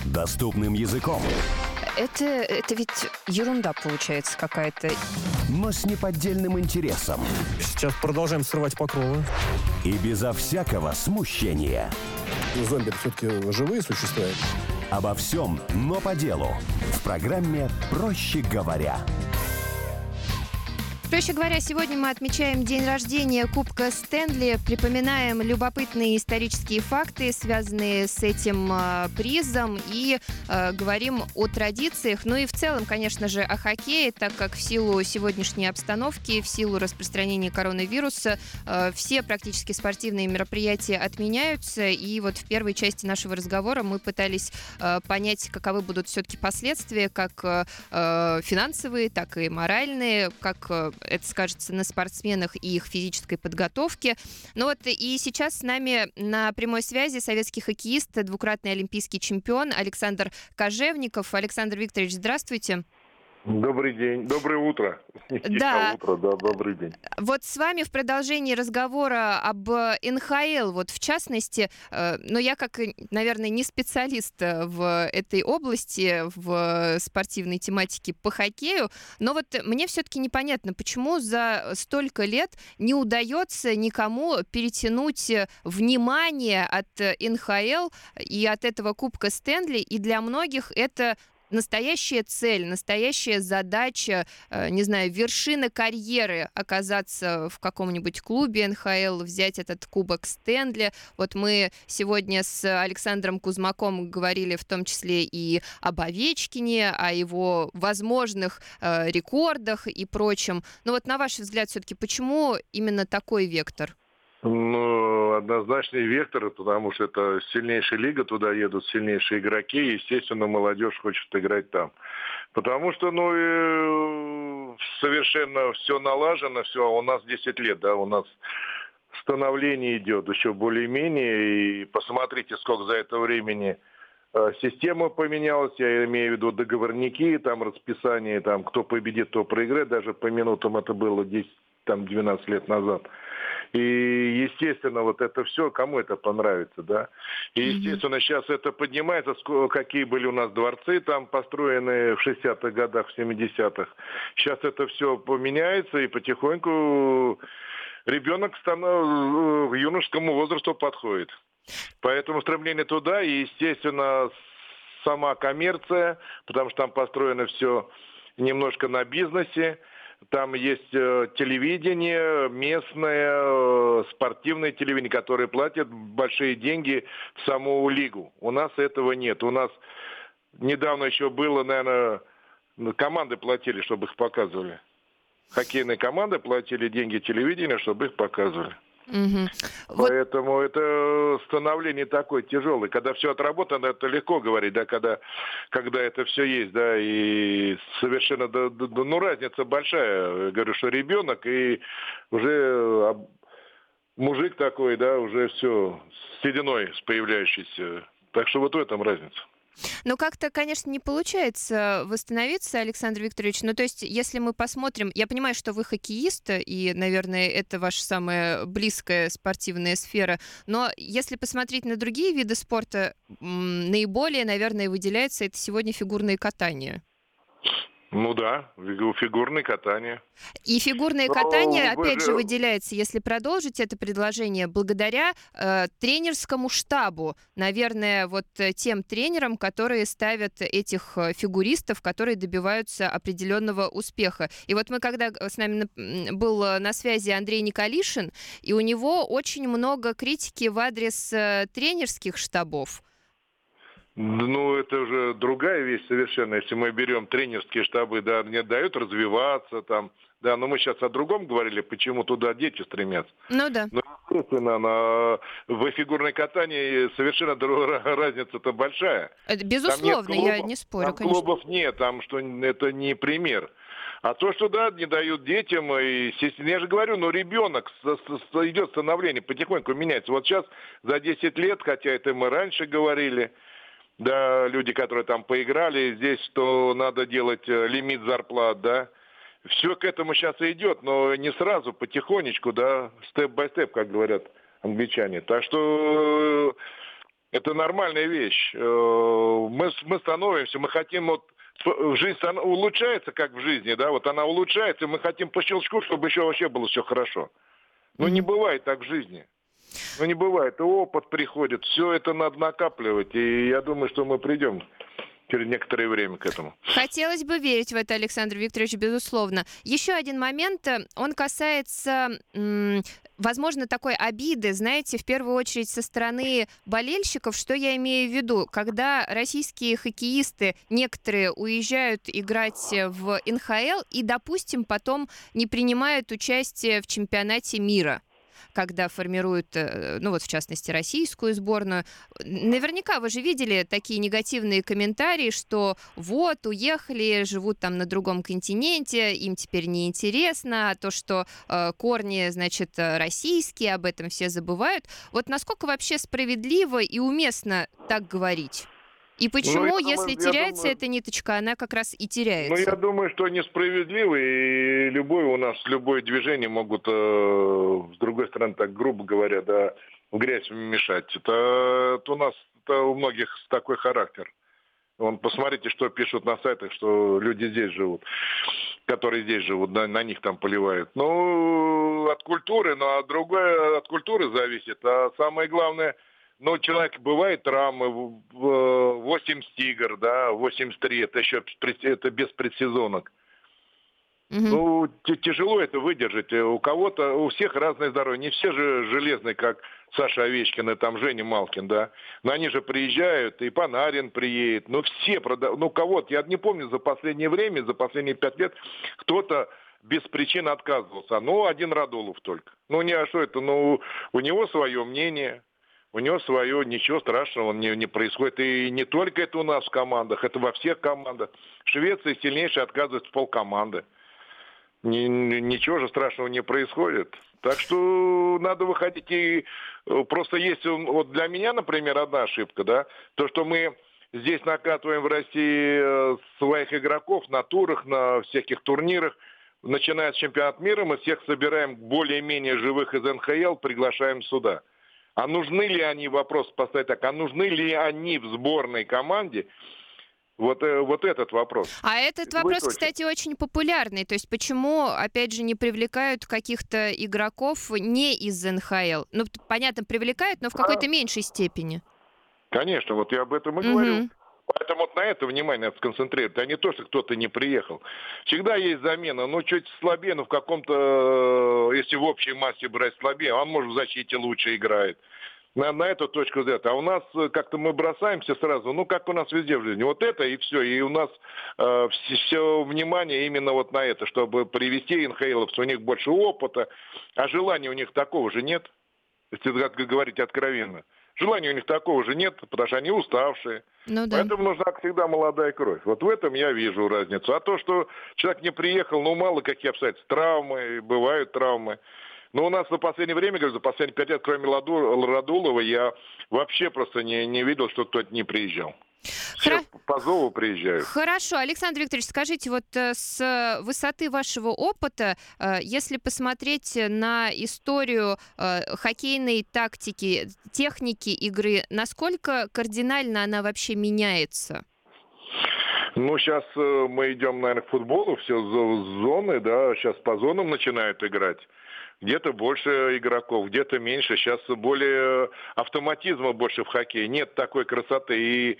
доступным языком, Это ведь ерунда получается какая-то. но с неподдельным интересом Сейчас продолжаем срывать покровы. и безо всякого смущения. Зомби все-таки живые существа. Обо всем, но по делу. В программе «Проще говоря». Проще говоря, сегодня мы отмечаем день рождения Кубка Стэнли, припоминаем любопытные исторические факты, связанные с этим призом, и говорим о традициях, ну и в целом, конечно же, о хоккее, так как в силу сегодняшней обстановки, в силу распространения коронавируса, все практически спортивные мероприятия отменяются, и вот в первой части нашего разговора мы пытались понять, каковы будут все-таки последствия, как финансовые, так и моральные, как это скажется на спортсменах и их физической подготовке. Ну вот и сейчас с нами на прямой связи советский хоккеист, двукратный олимпийский чемпион Александр Кожевников. Александр Викторович, здравствуйте. Добрый день, доброе утро. Да. Добрый день. Вот с вами в продолжении разговора об НХЛ, вот в частности, но я как, наверное, не специалист в этой области, в спортивной тематике по хоккею, но вот мне все-таки непонятно, почему за столько лет не удается никому перетянуть внимание от НХЛ и от этого Кубка Стэнли, и для многих это настоящая цель, настоящая задача, не знаю, вершина карьеры — оказаться в каком-нибудь клубе НХЛ, взять этот кубок Стэнли. Вот мы сегодня с Александром Кузмаком говорили в том числе и об Овечкине, о его возможных рекордах и прочем. Но вот на ваш взгляд все-таки почему именно такой вектор? Ну, однозначный вектор, потому что это сильнейшая лига, туда едут сильнейшие игроки, и, естественно, молодежь хочет играть там. Потому что, совершенно все налажено, все, а у нас 10 лет, да, у нас становление идет еще более-менее, и посмотрите, сколько за это времени система поменялась, я имею в виду договорники, там расписание, там кто победит, кто проиграет, даже по минутам это было 10-12 лет назад. И, естественно, вот это все, кому это понравится, да. И, естественно, сейчас это поднимается, какие были у нас дворцы там построены в 60-х годах, в 70-х. Сейчас это все поменяется, и потихоньку ребенок к юношескому возрасту подходит. Поэтому стремление туда, и, естественно, сама коммерция, потому что там построено все немножко на бизнесе. Там есть телевидение, местное, спортивное телевидение, которое платит большие деньги в саму лигу. У нас этого нет. У нас недавно еще было, наверное, команды платили, чтобы их показывали. Хоккейные команды платили деньги телевидению, чтобы их показывали. Поэтому это становление такое тяжелое. Когда все отработано, это легко говорить, да, когда это все есть, да, и совершенно, разница большая. Я говорю, что ребенок и уже мужик такой, да, уже все сединой появляющийся. Так что вот в этом разница. Ну, как-то, конечно, не получается восстановиться, Александр Викторович. Ну, то есть, если мы посмотрим... Я понимаю, что вы хоккеист, и, наверное, это ваша самая близкая спортивная сфера. Но если посмотреть на другие виды спорта, наиболее, наверное, выделяется это сегодня фигурное катание. Ну да, фигурное катание. И фигурное катание, опять же, выделяется, если продолжить это предложение, благодаря тренерскому штабу. Наверное, вот тем тренерам, которые ставят этих фигуристов, которые добиваются определенного успеха. И вот мы, когда с нами был на связи Андрей Николишин, и у него очень много критики в адрес тренерских штабов. Ну, это уже другая вещь совершенно. Если мы берем тренерские штабы, да, не дают развиваться там, да, но мы сейчас о другом говорили, почему туда дети стремятся. Ну да. Ну, естественно, в фигурном катании совершенно разница-то большая. Безусловно, я не спорю, там конечно. Клубов нет, там что это не пример. А то, что, да, не дают детям, и, естественно, я же говорю, ребенок, идет становление, потихоньку меняется. Вот сейчас за 10 лет, хотя это мы раньше говорили, да, люди, которые там поиграли, здесь что надо делать лимит зарплат, да. Все к этому сейчас и идет, но не сразу, потихонечку, да, степ-бай-степ, как говорят англичане. Так что Это нормальная вещь. Мы становимся, мы хотим, вот жизнь она улучшается, как в жизни, да, вот она улучшается, и мы хотим по щелчку, чтобы еще вообще было все хорошо. Но не бывает так в жизни. Ну, не бывает. И опыт приходит. Все это надо накапливать. И я думаю, что мы придем через некоторое время к этому. Хотелось бы верить в это, Александр Викторович, безусловно. Еще один момент, он касается, возможно, такой обиды, знаете, в первую очередь со стороны болельщиков. Что я имею в виду? Когда российские хоккеисты, некоторые уезжают играть в НХЛ и, допустим, потом не принимают участие в чемпионате мира, когда формируют, ну вот в частности, российскую сборную. Наверняка вы же видели такие негативные комментарии, что вот, уехали, живут там на другом континенте, им теперь неинтересно, а то, что корни, значит, российские, об этом все забывают. Вот насколько вообще справедливо и уместно так говорить? И почему, если теряется эта ниточка, она как раз и теряется? Ну, я думаю, что несправедливо, и любое движение могут, с другой стороны, так грубо говоря, да, в грязь мешать. Это у многих такой характер. Посмотрите, что пишут на сайтах, что люди здесь живут, которые здесь живут, на них там поливают. Ну, от культуры, а другое от культуры зависит. А самое главное... Ну, человек, бывает травмы, 80 игр, да, 83, это без предсезонок. Ну, тяжело это выдержать. У всех разное здоровье. Не все же железные, как Саша Овечкин и там Женя Малкин, да. Но они же приезжают, и Панарин приедет. Ну, все кого-то, я не помню за последнее время, за последние 5 лет, кто-то без причин отказывался. Ну, один Радулов только. Ну, что это, у него свое мнение. У него свое, ничего страшного не происходит. И не только это у нас в командах, это во всех командах. Швеция сильнейшая отказывается в полкоманды. Ничего же страшного не происходит. Так что надо выходить. И просто есть, вот для меня, например, одна ошибка, да, то, что мы здесь накатываем в России своих игроков на турах, на всяких турнирах. Начиная с чемпионата мира, мы всех собираем более-менее живых из НХЛ, приглашаем сюда. А нужны ли они, вопрос поставить так, а нужны ли они в сборной команде? Вот этот вопрос. А этот вопрос, кстати, очень популярный. То есть почему, опять же, не привлекают каких-то игроков не из НХЛ? Ну, понятно, привлекают, но в какой-то меньшей степени. Конечно, вот я об этом и говорю. Поэтому вот на это внимание надо сконцентрировать, а не то, что кто-то не приехал. Всегда есть замена, чуть слабее, но в каком-то, если в общей массе брать слабее, он, может, в защите лучше играет. На эту точку взгляда. А у нас как-то мы бросаемся сразу, как у нас везде в жизни. Вот это и все. И у нас все внимание именно вот на это, чтобы привести НХЛовцев. У них больше опыта, а желания у них такого же нет, если говорить откровенно. Желания у них такого же нет, потому что они уставшие. Ну, да. Поэтому нужна всегда молодая кровь. Вот в этом я вижу разницу. А то, что человек не приехал, мало какие обстоятельства. Травмы, бывают травмы. Но у нас за последнее время, за последние 5 лет, кроме Радулова, я вообще просто не видел, что кто-то не приезжал. Все по зову приезжают. Хорошо. Александр Викторович, скажите, вот с высоты вашего опыта, если посмотреть на историю хоккейной тактики, техники игры, насколько кардинально она вообще меняется? Сейчас мы идем, наверное, к футболу, все зоны, да, сейчас по зонам начинают играть. Где-то больше игроков, где-то меньше. Сейчас более автоматизма больше в хоккее. Нет такой красоты. И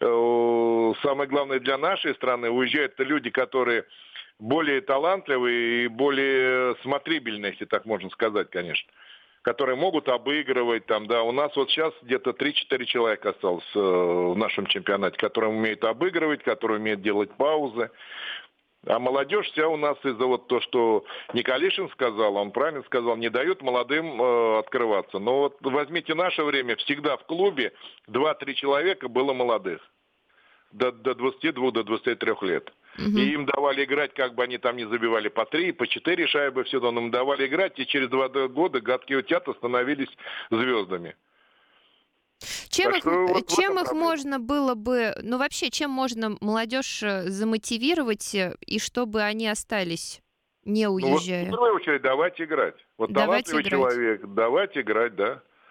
самое главное для нашей страны, уезжают люди, которые более талантливые и более смотрибельные, если так можно сказать, конечно. Которые могут обыгрывать там, да. У нас вот сейчас где-то 3-4 человека осталось в нашем чемпионате, которые умеют обыгрывать, которые умеют делать паузы. А молодежь вся у нас из-за то, что Николишин сказал, он правильно сказал, не дают молодым открываться. Но вот возьмите наше время, всегда в клубе 2-3 человека было молодых. До 22, до 23 лет. И им давали играть, как бы они там не забивали, по 3, по 4 шайбы в сезон. Им давали играть, и через 2 года гадкие утята становились звездами. Чем их можно было бы, вообще, чем можно молодежь замотивировать, и чтобы они остались, не уезжая? В первую очередь, давайте играть. Вот талантливый человек, давайте играть, да.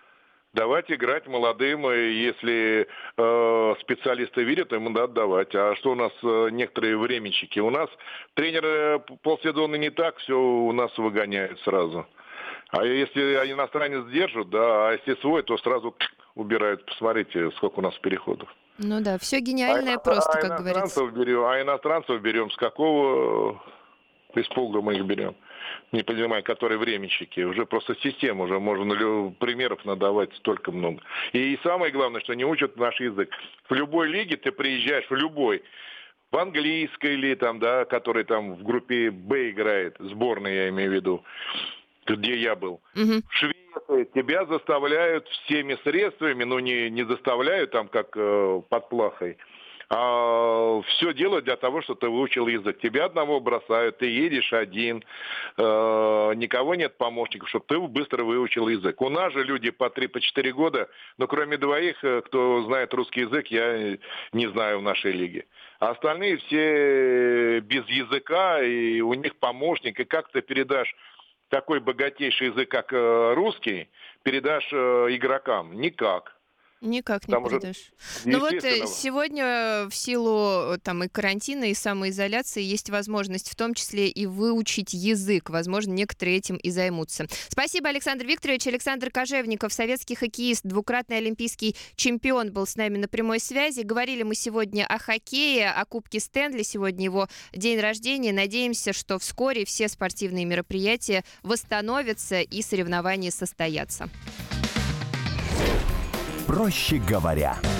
давать играть молодым, и если специалисты видят, им надо отдавать. А что у нас некоторые временщики? У нас тренеры полсезона не так, все у нас выгоняют сразу. А если иностранец держит, да, а если свой, то сразу убирают. Посмотрите, сколько у нас переходов. Ну да, все гениальное просто, как говорится. Иностранцев берем с какого испуга мы их берем? Не понимаю, которые временщики. Уже просто система, уже можно примеров надавать столько много. И самое главное, что не учат наш язык. В любой лиге ты приезжаешь, в английской или там, да, который там в группе Б играет, сборная я имею в виду, где я был. В Швеции тебя заставляют всеми средствами, но не заставляют там как под плахой, а все делают для того, чтобы ты выучил язык. Тебя одного бросают, ты едешь один, никого нет помощников, чтобы ты быстро выучил язык. У нас же люди по 3-4 года, но кроме двоих, кто знает русский язык, я не знаю в нашей лиге. А остальные все без языка, и у них помощник, и как ты передашь такой богатейший язык, как русский, передашь игрокам? Никак. Никак не передашь. Ну вот сегодня в силу там и карантина, и самоизоляции есть возможность в том числе и выучить язык. Возможно, некоторые этим и займутся. Спасибо, Александр Викторович. Александр Кожевников, советский хоккеист, двукратный олимпийский чемпион, был с нами на прямой связи. Говорили мы сегодня о хоккее, о Кубке Стэнли. Сегодня его день рождения. Надеемся, что вскоре все спортивные мероприятия восстановятся и соревнования состоятся. Проще говоря.